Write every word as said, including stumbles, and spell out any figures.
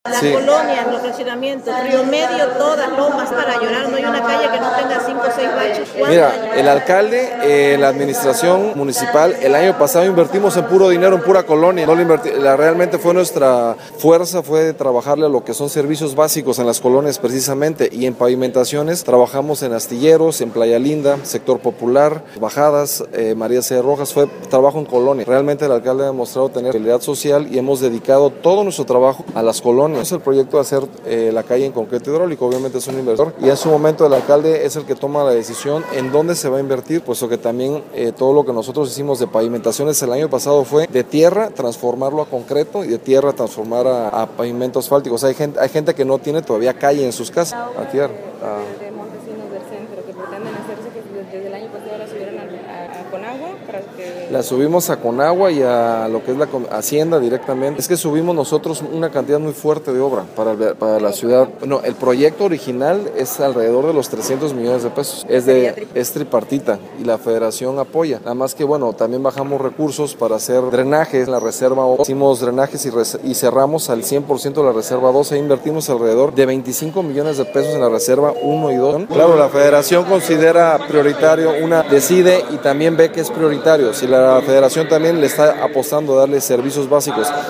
La Sí. colonia, los fraccionamientos, Río Medio, todas lomas para llorar, no hay una calle que no tenga cinco o seis baches. Mira, el alcalde, eh, la administración municipal, el año pasado invertimos en puro dinero, en pura colonia. No lo inverti- la, realmente fue nuestra fuerza, fue trabajarle a lo que son servicios básicos en las colonias precisamente, y en pavimentaciones trabajamos en Astilleros, en Playa Linda, Sector Popular, Bajadas, eh, María C. Rojas, fue trabajo en colonia. Realmente el alcalde ha demostrado tener habilidad social y hemos dedicado todo nuestro trabajo a las colonias. Es el proyecto de hacer eh, la calle en concreto hidráulico, obviamente es un inversor y en su momento el alcalde es el que toma la decisión en dónde se va a invertir, puesto que también eh, todo lo que nosotros hicimos de pavimentaciones el año pasado fue de tierra transformarlo a concreto y de tierra transformar a, a pavimento asfáltico. O sea, hay gente, hay gente que no tiene todavía calle en sus casas. A tierra. Ah. De Montesinos del centro que pretenden hacerse, que desde el año pasado la subieron a, a, a Conagua para que... La subimos a Conagua y a lo que es la Hacienda directamente. Es que subimos nosotros una cantidad muy fuerte de obra para, para la ciudad. No, el proyecto original es alrededor de los trescientos millones de pesos. Es, de, es tripartita y la federación apoya. Nada más que bueno, también bajamos recursos para hacer drenajes en la reserva. Hicimos drenajes y, res, y cerramos al cien por ciento la reserva dos. E invertimos alrededor de veinticinco millones de pesos en la reserva uno y dos. Claro, la federación considera prioritario, una decide y también ve que es prioritario. Si la federación también le está apostando a darle servicios básicos